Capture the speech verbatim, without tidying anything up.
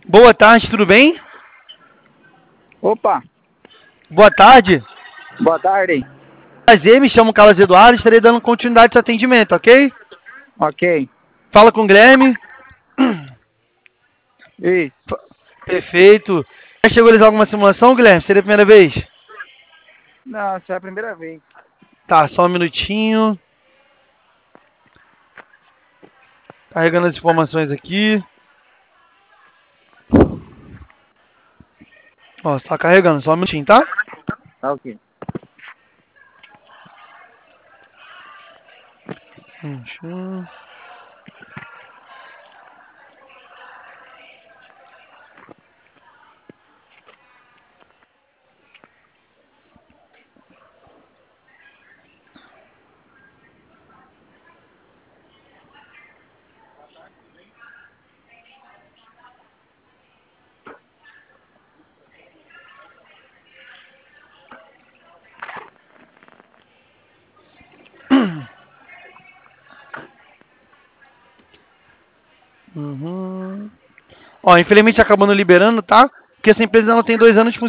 Boa tarde, tudo bem? Opa, Boa tarde. boa tarde. Prazer, me chamo Carlos Eduardo, estarei dando continuidade ao seu atendimento, ok? Ok. Fala com o Guilherme. Isso. Perfeito. Já chegou a realizar alguma simulação, Guilherme? Seria a primeira vez? Não, essa é a primeira vez. Tá, só um minutinho. Carregando as informações aqui. Ó, está carregando, só um minutinho, tá? Tá ok. Hum, Uhum. Ó, infelizmente acabando liberando, tá? Porque essa empresa ela tem dois anos de